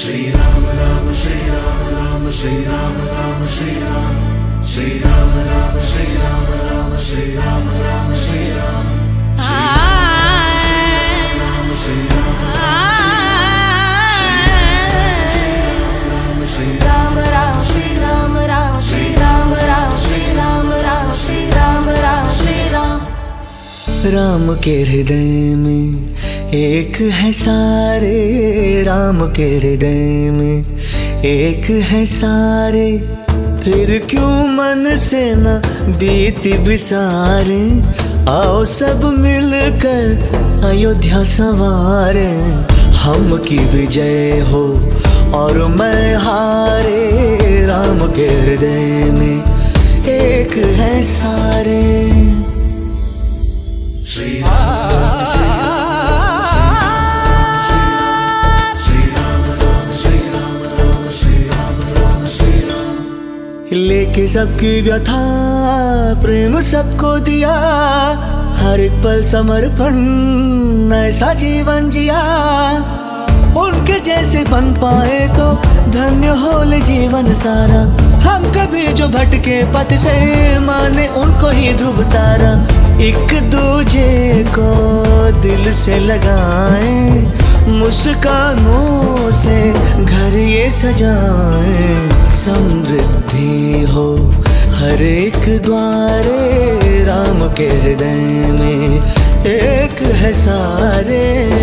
श्री राम राम श्री राम राम श्री राम राम श्री राम श्री राम राम श्री राम राम श्री राम राम श्री राम श्री राम राम राम श्री राम राम श्री राम राम श्री राम राम श्री राम राम श्री राम। राम के हृदय में एक है सारे, राम के हृदय में एक है सारे, फिर क्यों मन से न बीती बिसारे। आओ सब मिलकर अयोध्या संवारे, हम की विजय हो और मैं हारे। राम के हृदय में एक है सारे। श्री राम श्री लेके सबकी व्यथा प्रेम सबको दिया, हर एक पल समर्पण ऐसा जीवन जिया। उनके जैसे बन पाए तो धन्य होले जीवन सारा। हम कभी जो भटके पथ से माने उनको ही ध्रुव तारा। एक दूजे को दिल से लगाएं, मुस्कानों से घर ये सजाएं। समृद्धि हो हर एक द्वारे, राम के हृदय में एक है सारे।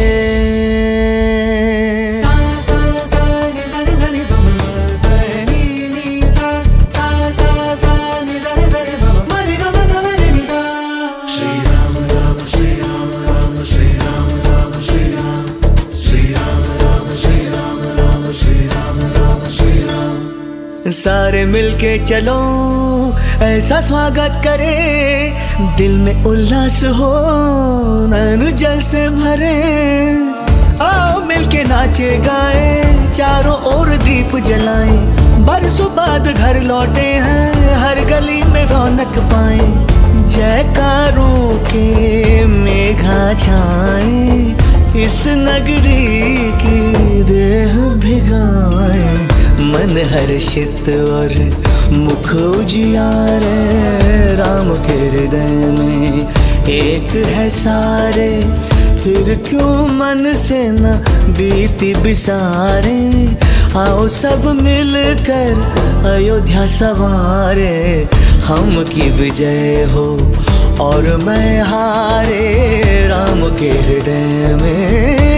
सारे मिलके चलो ऐसा स्वागत करे, दिल में उल्लास हो नैन जल से भरे। आओ मिलके नाचे गाए, चारों ओर दीप जलाएं। बरसों बाद घर लौटे हैं, हर गली में रौनक पाए। जयकारों के मेघा छाए, इस नगरी की देह भिगाए। मन हर्षित और मुख उजियारे, राम के हृदय में एक है सारे। फिर क्यों मन से न बीती बिसारे। आओ सब मिलकर अयोध्या संवारे, हम की विजय हो और मैं हारे। राम के हृदय में